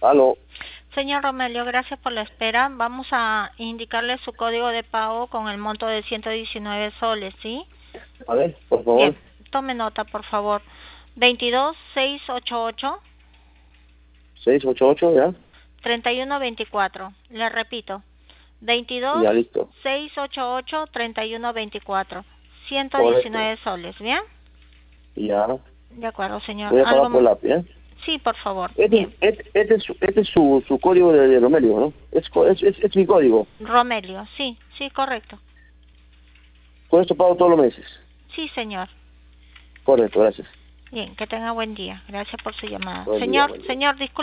Aló. Señor Romelio, gracias por la espera. Vamos a indicarle su código de pago con el monto de 119 soles, ¿sí? A ver, por favor. Bien, tome nota, por favor. 22688 688, ¿ya? 3124. Le repito. Ya, listo. 22688 3124. Correcto. 119 soles, ¿bien? Ya. De acuerdo, señor. Voy a pagar ¿Algo por más? lápiz, ¿eh? Sí, por favor. Este, Bien. este es su código de Romelio, ¿no? Es mi código. Romelio, sí, sí, correcto. Con esto pago todos los meses. Sí, señor. Correcto, gracias. Bien, que tenga buen día. Gracias por su llamada. Buen día, Señor, buen día. disculpe.